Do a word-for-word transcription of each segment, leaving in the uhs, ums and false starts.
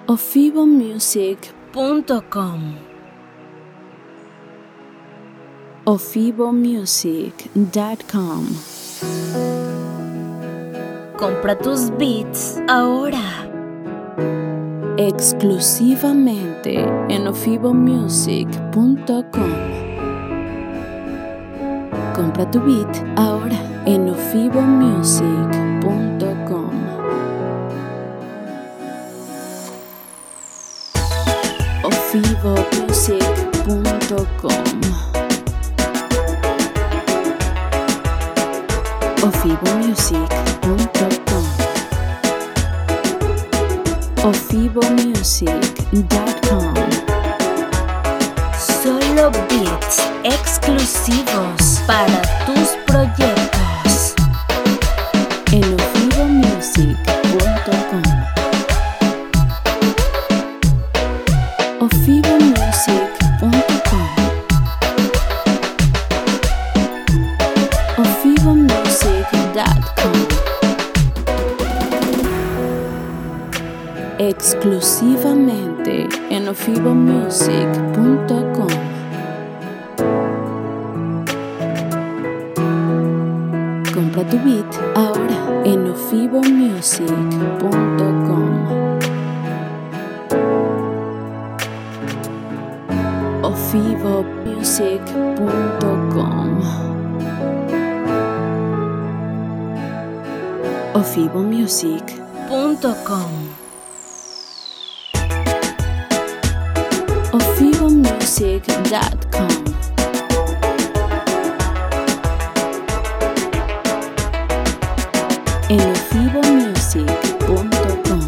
ofibomusic punto com ofibomusic punto com. Compra tus beats ahora. Exclusivamente en ofibomusic punto com. Compra tu beat ahora en ofibomusic punto com. ofibomusic punto com. ofibomusic punto com. ofibomusic punto com. Solo beats exclusivos para tus proyectos. En ofibomusic punto com. ofibomusic punto com. ofibomusic punto com. Exclusivamente en ofibomusic punto com. Compra tu beat ahora en ofibomusic punto com. ofibomusic punto com. ofibomusic Punto com. ofibomusic punto com. En ofibomusic punto com.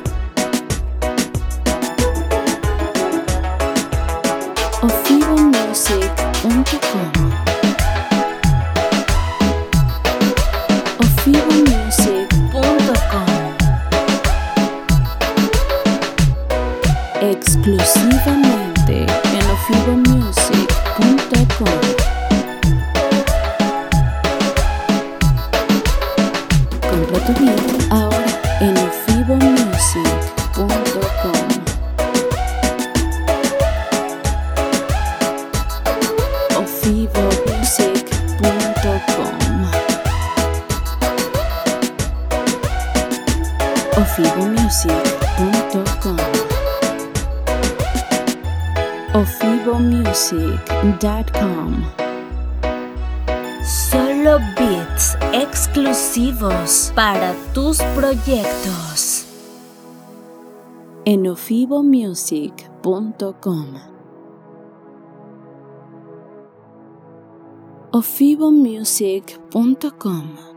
ofibomusic punto com. ofibomusic Punto com. exclusivamente en ofibomusic punto com. Compra tu beat ahora en ofibomusic punto com. ofibomusic punto com. ofibomusic punto com. ofibomusic punto com. Solo beats exclusivos para tus proyectos. En ofibomusic punto com. ofibomusic punto com.